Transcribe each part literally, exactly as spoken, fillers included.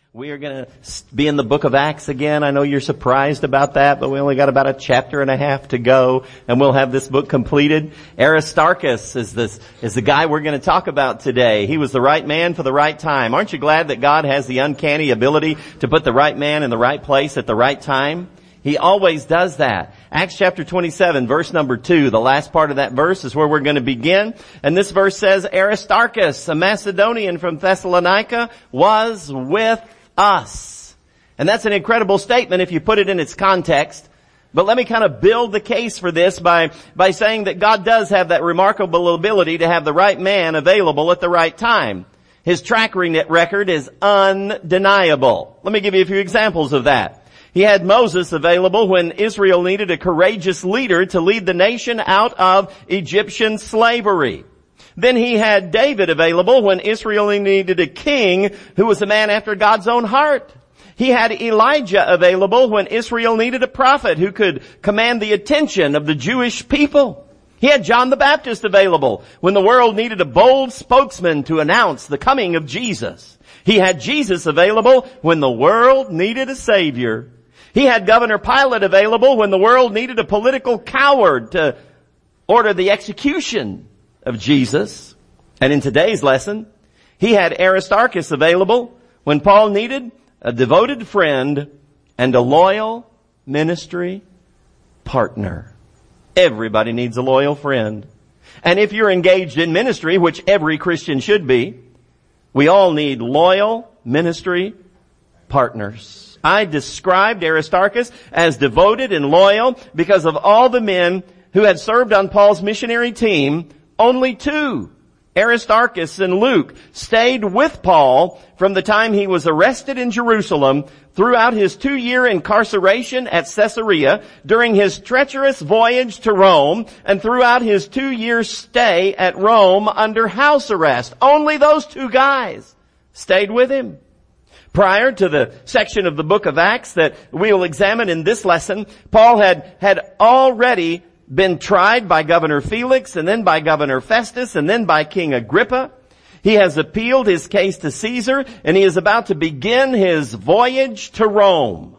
We are going to be in the book of Acts again. I know you're surprised about that, but we only got about a chapter and a half to go, and we'll have this book completed. Aristarchus is this, is the guy we're going to talk about today. He was the right man for the right time. Aren't you glad that God has the uncanny ability to put the right man in the right place at the right time? He always does that. Acts chapter twenty-seven, verse number two, the last part of that verse is where we're going to begin. And this verse says, Aristarchus, a Macedonian from Thessalonica, was with us. And that's an incredible statement if you put it in its context. But let me kind of build the case for this by, by saying that God does have that remarkable ability to have the right man available at the right time. His track record is undeniable. Let me give you a few examples of that. He had Moses available when Israel needed a courageous leader to lead the nation out of Egyptian slavery. Then he had David available when Israel needed a king who was a man after God's own heart. He had Elijah available when Israel needed a prophet who could command the attention of the Jewish people. He had John the Baptist available when the world needed a bold spokesman to announce the coming of Jesus. He had Jesus available when the world needed a savior. He had Governor Pilate available when the world needed a political coward to order the execution of Jesus. And in today's lesson, he had Aristarchus available when Paul needed a devoted friend and a loyal ministry partner. Everybody needs a loyal friend. And if you're engaged in ministry, which every Christian should be, we all need loyal ministry partners. I described Aristarchus as devoted and loyal because of all the men who had served on Paul's missionary team. Only two, Aristarchus and Luke, stayed with Paul from the time he was arrested in Jerusalem throughout his two-year incarceration at Caesarea, during his treacherous voyage to Rome, and throughout his two-year stay at Rome under house arrest. Only those two guys stayed with him. Prior to the section of the book of Acts that we'll examine in this lesson, Paul had, had already been tried by Governor Felix, and then by Governor Festus, and then by King Agrippa. He has appealed his case to Caesar, and he is about to begin his voyage to Rome.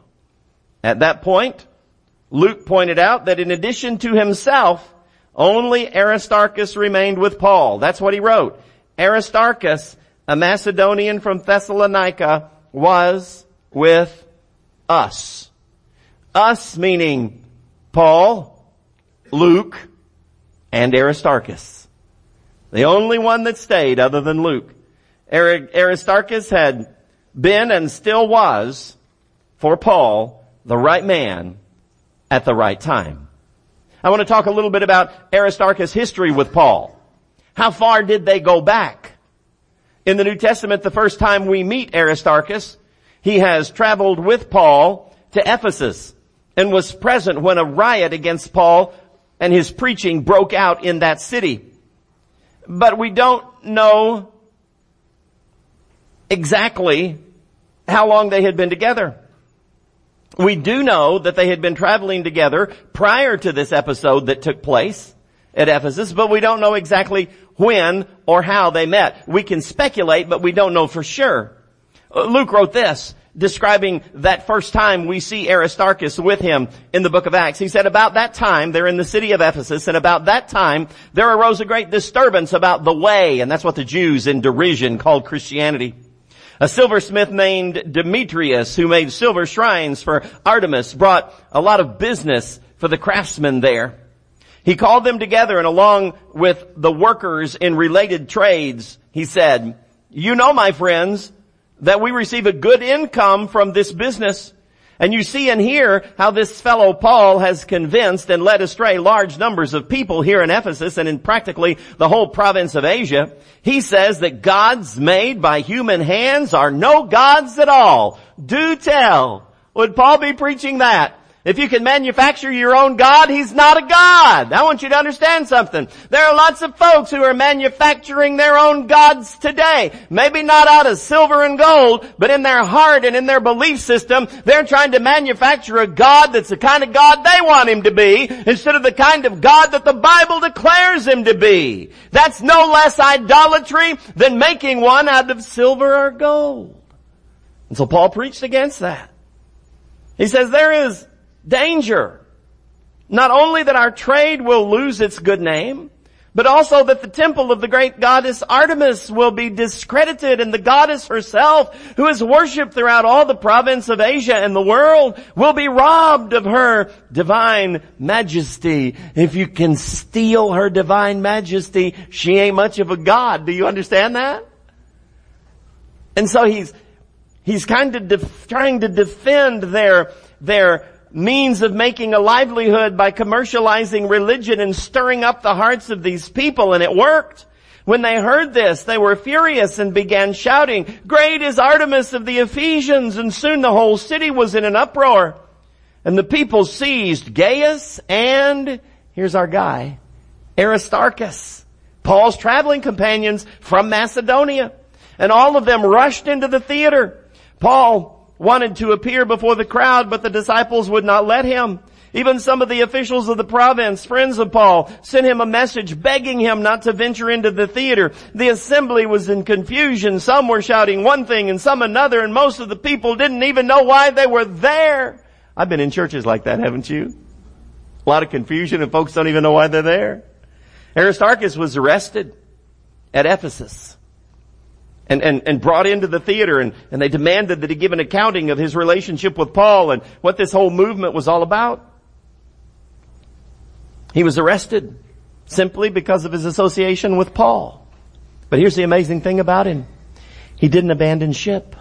At that point, Luke pointed out that in addition to himself, only Aristarchus remained with Paul. That's what he wrote. Aristarchus, a Macedonian from Thessalonica, was with us. Us meaning Paul, Luke, and Aristarchus. The only one that stayed other than Luke. Aristarchus had been and still was, for Paul, the right man at the right time. I want to talk a little bit about Aristarchus' history with Paul. How far did they go back? In the New Testament, the first time we meet Aristarchus, he has traveled with Paul to Ephesus and was present when a riot against Paul and his preaching broke out in that city. But we don't know exactly how long they had been together. We do know that they had been traveling together prior to this episode that took place at Ephesus, but we don't know exactly when or how they met. We can speculate, but we don't know for sure. Luke wrote this, describing that first time we see Aristarchus with him in the book of Acts. He said, about that time, they're in the city of Ephesus, and about that time, there arose a great disturbance about the way, and that's what the Jews in derision called Christianity. A silversmith named Demetrius, who made silver shrines for Artemis, brought a lot of business for the craftsmen there. He called them together, and along with the workers in related trades, he said, you know, my friends, that we receive a good income from this business. And you see and hear how this fellow Paul has convinced and led astray large numbers of people here in Ephesus and in practically the whole province of Asia. He says that gods made by human hands are no gods at all. Do tell. Would Paul be preaching that? If you can manufacture your own God, he's not a God. I want you to understand something. There are lots of folks who are manufacturing their own gods today. Maybe not out of silver and gold, but in their heart and in their belief system, they're trying to manufacture a God that's the kind of God they want him to be, instead of the kind of God that the Bible declares him to be. That's no less idolatry than making one out of silver or gold. And so Paul preached against that. He says there is danger. Not only that our trade will lose its good name, but also that the temple of the great goddess Artemis will be discredited, and the goddess herself, who is worshipped throughout all the province of Asia and the world, will be robbed of her divine majesty. If you can steal her divine majesty, she ain't much of a god. Do you understand that? And so he's, he's kind of def- trying to defend their, their means of making a livelihood by commercializing religion and stirring up the hearts of these people, and it worked. When they heard this, they were furious and began shouting, "Great is Artemis of the Ephesians!" And soon the whole city was in an uproar. And the people seized Gaius and, here's our guy, Aristarchus, Paul's traveling companions from Macedonia. And all of them rushed into the theater. Paul wanted to appear before the crowd, but the disciples would not let him. Even some of the officials of the province, friends of Paul, sent him a message begging him not to venture into the theater. The assembly was in confusion. Some were shouting one thing and some another, and most of the people didn't even know why they were there. I've been in churches like that, haven't you? A lot of confusion and folks don't even know why they're there. Aristarchus was arrested at Ephesus. And, and, and brought into the theater, and, and they demanded that he give an accounting of his relationship with Paul and what this whole movement was all about. He was arrested simply because of his association with Paul. But here's the amazing thing about him. He didn't abandon ship.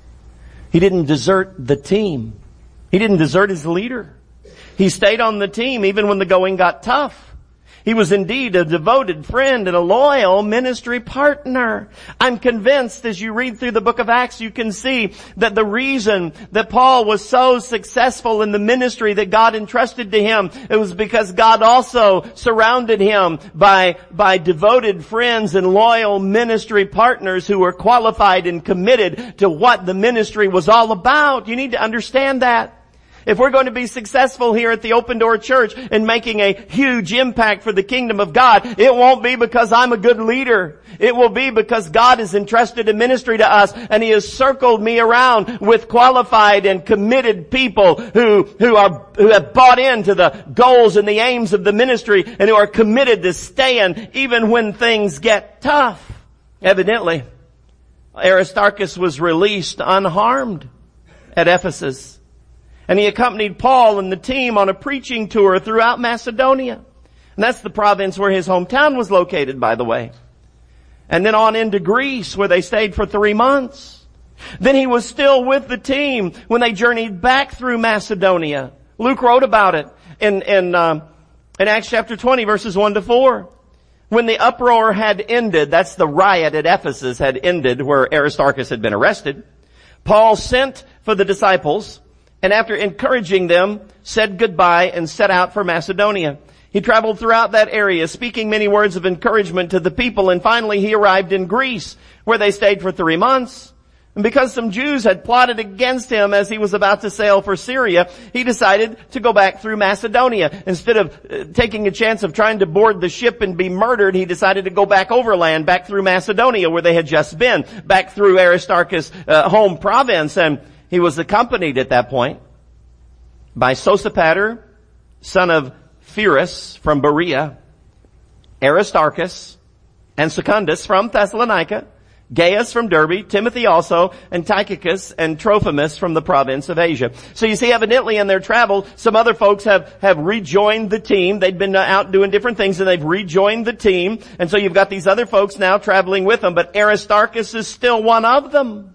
He didn't desert the team. He didn't desert his leader. He stayed on the team even when the going got tough. He was indeed a devoted friend and a loyal ministry partner. I'm convinced as you read through the book of Acts, you can see that the reason that Paul was so successful in the ministry that God entrusted to him, it was because God also surrounded him by, by devoted friends and loyal ministry partners who were qualified and committed to what the ministry was all about. You need to understand that. If we're going to be successful here at the Open Door Church in making a huge impact for the kingdom of God, it won't be because I'm a good leader. It will be because God has entrusted a ministry to us, and He has circled me around with qualified and committed people who, who are, who have bought into the goals and the aims of the ministry and who are committed to staying even when things get tough. Evidently, Aristarchus was released unharmed at Ephesus. And he accompanied Paul and the team on a preaching tour throughout Macedonia. And that's the province where his hometown was located, by the way. And then on into Greece, where they stayed for three months. Then he was still with the team when they journeyed back through Macedonia. Luke wrote about it in, in, um, in Acts chapter twenty, verses one to four. When the uproar had ended, that's the riot at Ephesus had ended, where Aristarchus had been arrested, Paul sent for the disciples, and after encouraging them, said goodbye and set out for Macedonia. He traveled throughout that area, speaking many words of encouragement to the people, and finally he arrived in Greece, where they stayed for three months. And because some Jews had plotted against him as he was about to sail for Syria, he decided to go back through Macedonia. Instead of uh, taking a chance of trying to board the ship and be murdered, he decided to go back overland, back through Macedonia, where they had just been, back through Aristarchus' uh, home province. And he was accompanied at that point by Sosipater, son of Pyrrhus from Berea, Aristarchus, and Secundus from Thessalonica, Gaius from Derbe, Timothy also, and Tychicus and Trophimus from the province of Asia. So you see, evidently in their travel, some other folks have, have rejoined the team. They'd been out doing different things and they've rejoined the team. And so you've got these other folks now traveling with them, but Aristarchus is still one of them.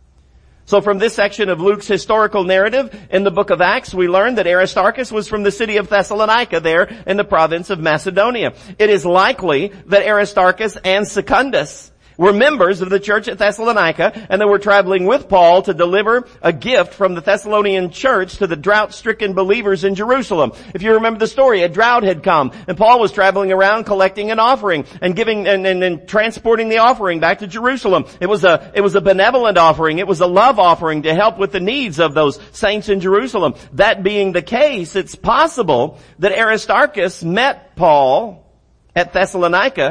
So from this section of Luke's historical narrative in the book of Acts, we learn that Aristarchus was from the city of Thessalonica there in the province of Macedonia. It is likely that Aristarchus and Secundus were members of the church at Thessalonica, and they were traveling with Paul to deliver a gift from the Thessalonian church to the drought-stricken believers in Jerusalem. If you remember the story, a drought had come, and Paul was traveling around collecting an offering and giving and, and, and transporting the offering back to Jerusalem. It was a it was a benevolent offering. It was a love offering to help with the needs of those saints in Jerusalem. That being the case, it's possible that Aristarchus met Paul at Thessalonica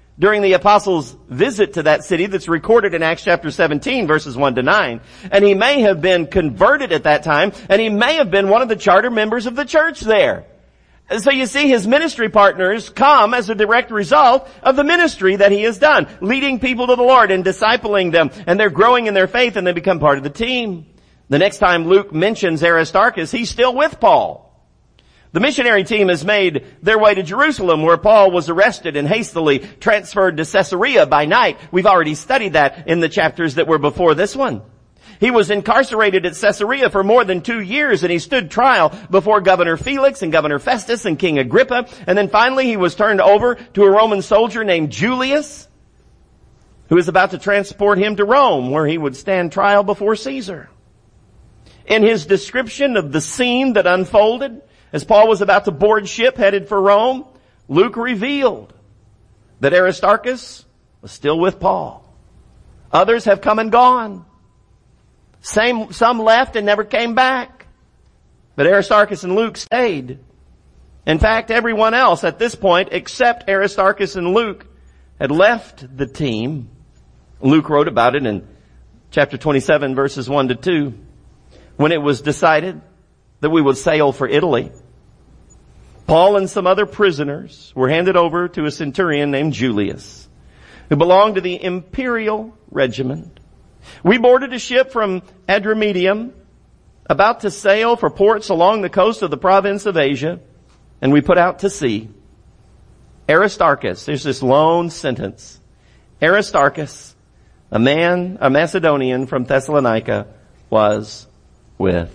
during the apostles' visit to that city that's recorded in Acts chapter seventeen, verses one to nine. And he may have been converted at that time, and he may have been one of the charter members of the church there. And so you see, his ministry partners come as a direct result of the ministry that he has done, leading people to the Lord and discipling them, and they're growing in their faith and they become part of the team. The next time Luke mentions Aristarchus, he's still with Paul. The missionary team has made their way to Jerusalem, where Paul was arrested and hastily transferred to Caesarea by night. We've already studied that in the chapters that were before this one. He was incarcerated at Caesarea for more than two years, and he stood trial before Governor Felix and Governor Festus and King Agrippa. And then finally he was turned over to a Roman soldier named Julius, who was about to transport him to Rome, where he would stand trial before Caesar. In his description of the scene that unfolded as Paul was about to board ship headed for Rome, Luke revealed that Aristarchus was still with Paul. Others have come and gone. Same, some left and never came back. But Aristarchus and Luke stayed. In fact, everyone else at this point, except Aristarchus and Luke, had left the team. Luke wrote about it in chapter twenty-seven, verses one to two. When it was decided that we would sail for Italy, Paul and some other prisoners were handed over to a centurion named Julius, who belonged to the imperial regiment. We boarded a ship from Adramyttium, about to sail for ports along the coast of the province of Asia, and we put out to sea. Aristarchus, there's this lone sentence. Aristarchus, a man, a Macedonian from Thessalonica, was with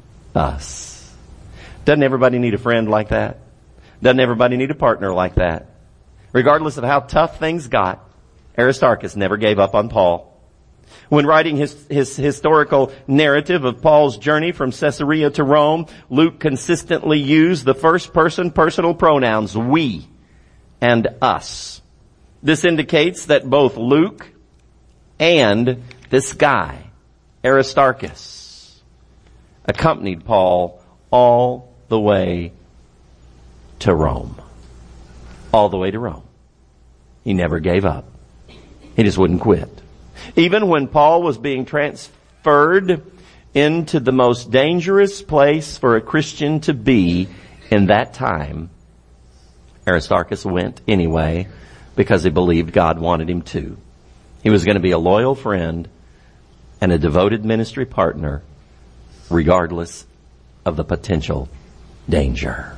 us. Doesn't everybody need a friend like that? Doesn't everybody need a partner like that? Regardless of how tough things got, Aristarchus never gave up on Paul. When writing his, his historical narrative of Paul's journey from Caesarea to Rome, Luke consistently used the first person personal pronouns, we and us. This indicates that both Luke and this guy, Aristarchus, accompanied Paul all the way to Rome. All the way to Rome. He never gave up. He just wouldn't quit. Even when Paul was being transferred into the most dangerous place for a Christian to be in that time, Aristarchus went anyway because he believed God wanted him to. He was going to be a loyal friend and a devoted ministry partner regardless of the potential danger.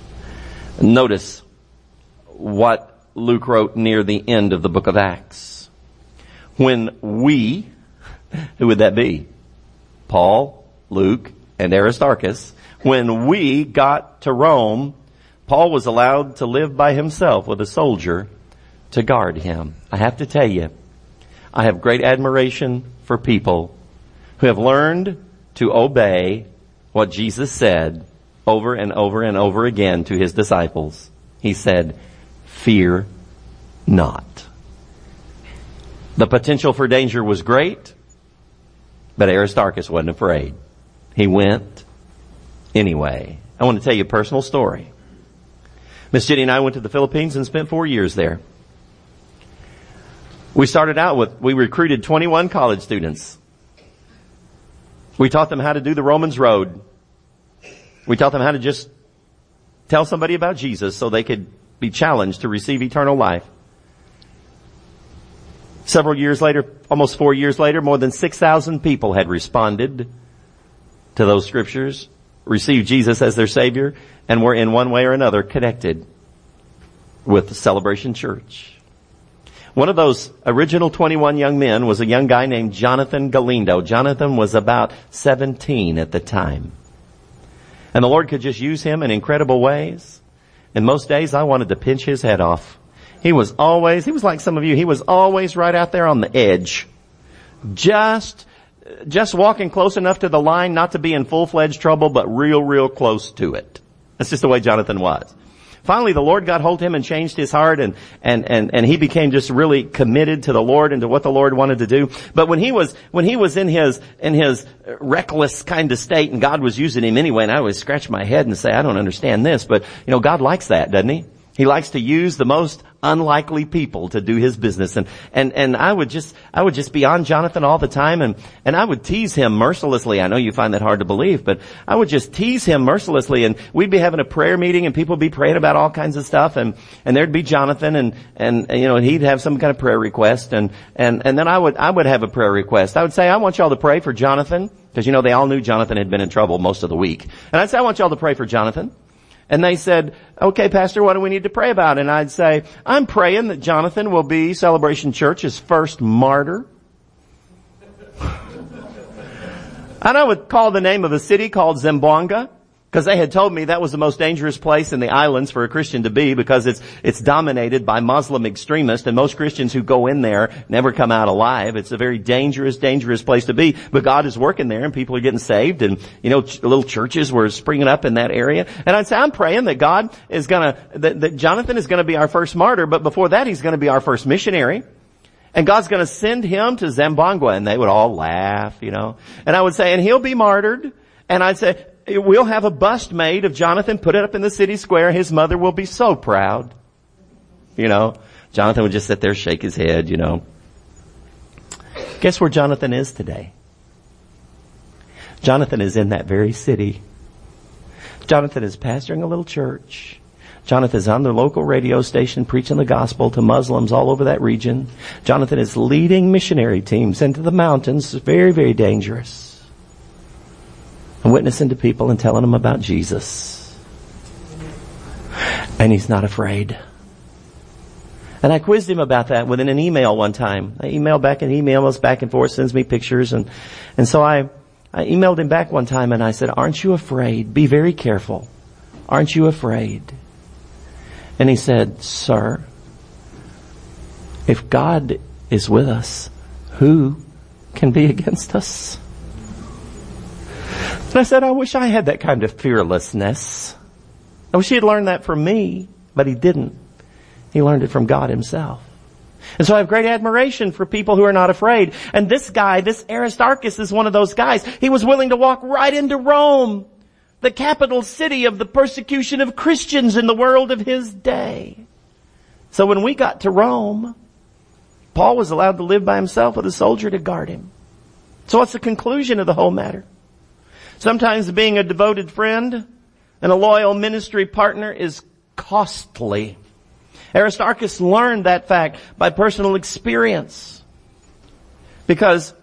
Notice what Luke wrote near the end of the book of Acts. When we, who would that be? Paul, Luke, and Aristarchus. When we got to Rome, Paul was allowed to live by himself with a soldier to guard him. I have to tell you, I have great admiration for people who have learned to obey what Jesus said over and over and over again to his disciples. He said, fear not. The potential for danger was great, but Aristarchus wasn't afraid. He went anyway. I want to tell you a personal story. Miss Jenny and I went to the Philippines and spent four years there. We started out with, we recruited twenty-one college students. We taught them how to do the Romans Road. We taught them how to just tell somebody about Jesus so they could be challenged to receive eternal life. Several years later, almost four years later, more than six thousand people had responded to those scriptures, received Jesus as their Savior, and were in one way or another connected with the Celebration Church. One of those original twenty-one young men was a young guy named Jonathan Galindo. Jonathan was about seventeen at the time. And the Lord could just use him in incredible ways. And most days I wanted to pinch his head off. He was always, he was like some of you, he was always right out there on the edge. Just, just walking close enough to the line not to be in full-fledged trouble, but real, real close to it. That's just the way Jonathan was. Finally, the Lord got hold of him and changed his heart, and, and, and, and he became just really committed to the Lord and to what the Lord wanted to do. But when he was, when he was in his, in his reckless kind of state, and God was using him anyway, and I always scratch my head and say, I don't understand this, but, you know, God likes that, doesn't he? He likes to use the most unlikely people to do his business. And, and, and I would just, I would just be on Jonathan all the time, and, and I would tease him mercilessly. I know you find that hard to believe, but I would just tease him mercilessly, and we'd be having a prayer meeting and people would be praying about all kinds of stuff, and, and there'd be Jonathan, and, and, you know, he'd have some kind of prayer request, and, and, and then I would, I would have a prayer request. I would say, I want y'all to pray for Jonathan, because you know, they all knew Jonathan had been in trouble most of the week. And I'd say, I want y'all to pray for Jonathan. And they said, okay, Pastor, what do we need to pray about? And I'd say, I'm praying that Jonathan will be Celebration Church's first martyr. And I would call the name of a city called Zamboanga, because they had told me that was the most dangerous place in the islands for a Christian to be, because it's it's dominated by Muslim extremists, and most Christians who go in there never come out alive. It's a very dangerous, dangerous place to be. But God is working there, and people are getting saved, and you know, ch- little churches were springing up in that area. And I'd say, I'm praying that God is gonna, that, that Jonathan is gonna be our first martyr, but before that, he's gonna be our first missionary. And God's gonna send him to Zamboanga. And they would all laugh, you know. And I would say, and he'll be martyred. And I'd say, we'll have a bust made of Jonathan, put it up in the city square. His mother will be so proud. You know, Jonathan would just sit there, shake his head, you know. Guess where Jonathan is today? Jonathan is in that very city. Jonathan is pastoring a little church. Jonathan is on the local radio station preaching the gospel to Muslims all over that region. Jonathan is leading missionary teams into the mountains. Very, very dangerous. And witnessing to people and telling them about Jesus. And he's not afraid. And I quizzed him about that within an email one time. I emailed back and email us back and forth, sends me pictures. And, and so I, I emailed him back one time and I said, aren't you afraid? Be very careful. Aren't you afraid? And he said, sir, if God is with us, who can be against us? And I said, I wish I had that kind of fearlessness. I wish he had learned that from me, but he didn't. He learned it from God himself. And so I have great admiration for people who are not afraid. And this guy, this Aristarchus, is one of those guys. He was willing to walk right into Rome, the capital city of the persecution of Christians in the world of his day. So when we got to Rome, Paul was allowed to live by himself with a soldier to guard him. So what's the conclusion of the whole matter? Sometimes being a devoted friend and a loyal ministry partner is costly. Aristarchus learned that fact by personal experience. Because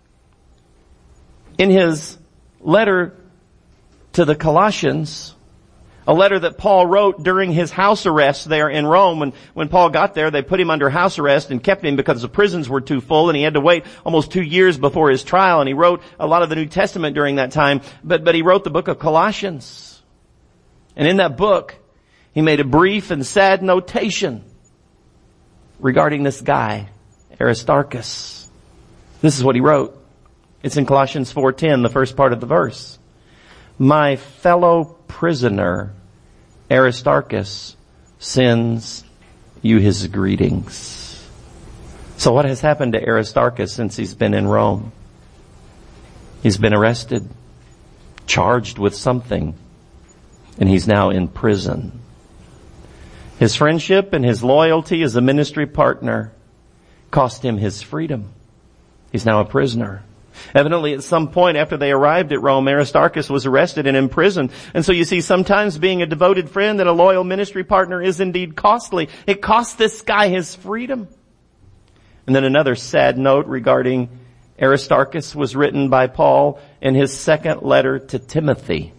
in his letter to the Colossians, a letter that Paul wrote during his house arrest there in Rome. When, when Paul got there, they put him under house arrest and kept him because the prisons were too full, and he had to wait almost two years before his trial. And he wrote a lot of the New Testament during that time, but, but he wrote the book of Colossians. And in that book, he made a brief and sad notation regarding this guy, Aristarchus. This is what he wrote. It's in Colossians four ten, the first part of the verse. My fellow prisoner, Aristarchus, sends you his greetings. So what has happened to Aristarchus since he's been in Rome? He's been arrested, charged with something, and he's now in prison. His friendship and his loyalty as a ministry partner cost him his freedom. He's now a prisoner. Evidently, at some point after they arrived at Rome, Aristarchus was arrested and imprisoned. And so you see, sometimes being a devoted friend and a loyal ministry partner is indeed costly. It cost this guy his freedom. And then another sad note regarding Aristarchus was written by Paul in his second letter to Timothy.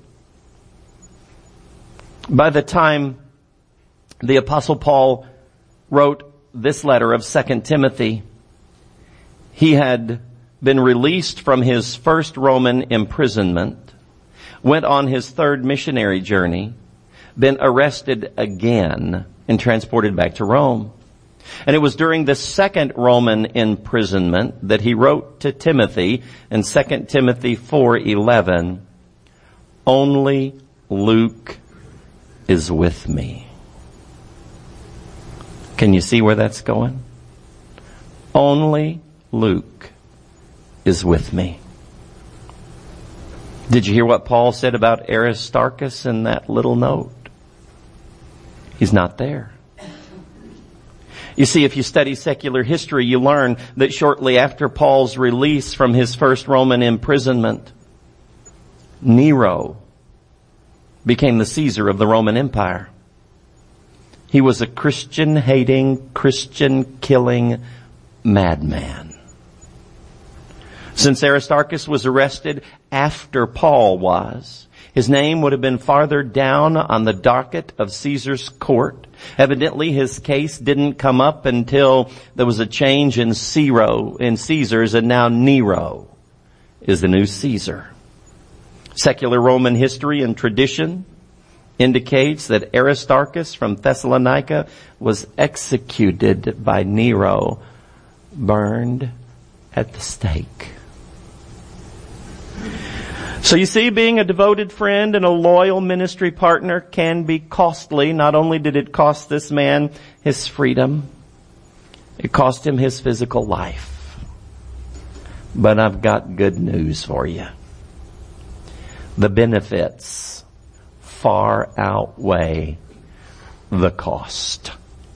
By the time the Apostle Paul wrote this letter of Second Timothy, he had been released from his first Roman imprisonment, went on his third missionary journey, been arrested again, and transported back to Rome. And it was during the second Roman imprisonment that he wrote to Timothy in Second Timothy four eleven, only Luke is with me. Can you see where that's going? Only Luke is with me. Did you hear what Paul said about Aristarchus in that little note? He's not there. You see, if you study secular history, you learn that shortly after Paul's release from his first Roman imprisonment, Nero became the Caesar of the Roman Empire. He was a Christian-hating, Christian-killing madman. Since Aristarchus was arrested after Paul was, his name would have been farther down on the docket of Caesar's court. Evidently, his case didn't come up until there was a change in Cero, in Caesar's, and now Nero is the new Caesar. Secular Roman history and tradition indicates that Aristarchus from Thessalonica was executed by Nero, burned at the stake. So you see, being a devoted friend and a loyal ministry partner can be costly. Not only did it cost this man his freedom, it cost him his physical life. But I've got good news for you. The benefits far outweigh the cost.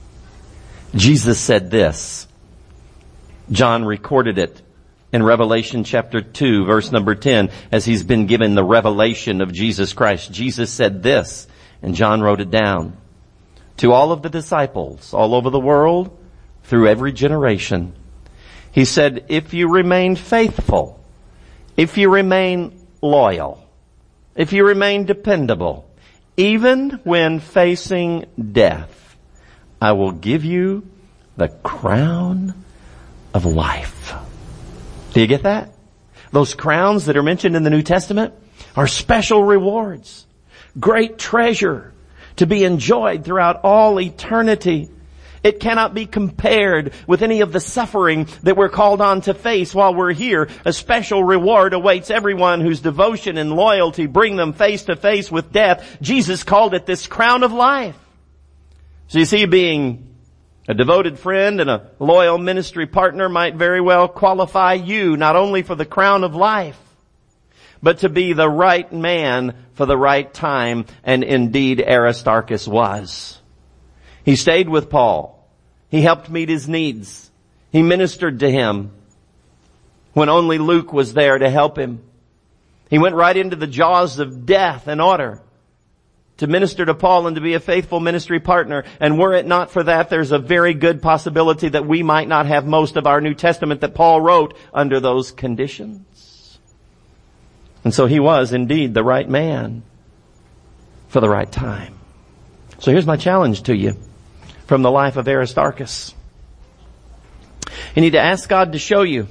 Jesus said this. John recorded it in Revelation chapter two, verse number ten, as he's been given the revelation of Jesus Christ. Jesus said this, and John wrote it down. To all of the disciples all over the world, through every generation, he said, if you remain faithful, if you remain loyal, if you remain dependable, even when facing death, I will give you the crown of life. Do you get that? Those crowns that are mentioned in the New Testament are special rewards, great treasure to be enjoyed throughout all eternity. It cannot be compared with any of the suffering that we're called on to face while we're here. A special reward awaits everyone whose devotion and loyalty bring them face to face with death. Jesus called it this crown of life. So you see, being a devoted friend and a loyal ministry partner might very well qualify you not only for the crown of life, but to be the right man for the right time. And indeed, Aristarchus was. He stayed with Paul. He helped meet his needs. He ministered to him when only Luke was there to help him. He went right into the jaws of death in order to minister to Paul and to be a faithful ministry partner. And were it not for that, there's a very good possibility that we might not have most of our New Testament that Paul wrote under those conditions. And so he was indeed the right man for the right time. So here's my challenge to you from the life of Aristarchus. You need to ask God to show you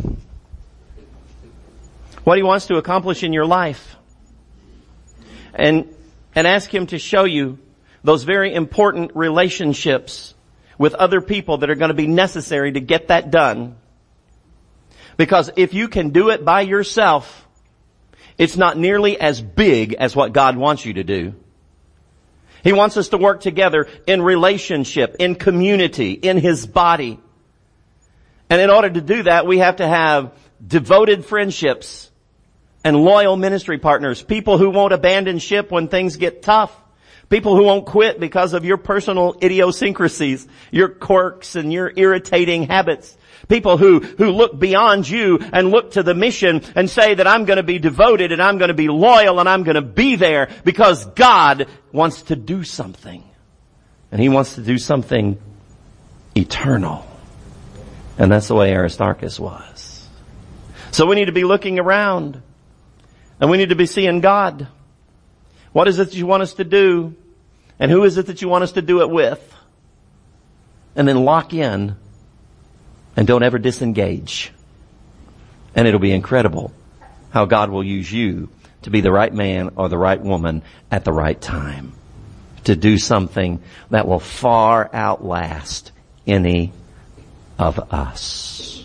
what He wants to accomplish in your life. And And ask Him to show you those very important relationships with other people that are going to be necessary to get that done. Because if you can do it by yourself, it's not nearly as big as what God wants you to do. He wants us to work together in relationship, in community, in His body. And in order to do that, we have to have devoted friendships and loyal ministry partners, people who won't abandon ship when things get tough, people who won't quit because of your personal idiosyncrasies, your quirks and your irritating habits, people who, who look beyond you and look to the mission and say that I'm going to be devoted and I'm going to be loyal and I'm going to be there because God wants to do something. And He wants to do something eternal. And that's the way Aristarchus was. So we need to be looking around. And we need to be seeing God. What is it that you want us to do? And who is it that you want us to do it with? And then lock in and don't ever disengage. And it'll be incredible how God will use you to be the right man or the right woman at the right time. To do something that will far outlast any of us.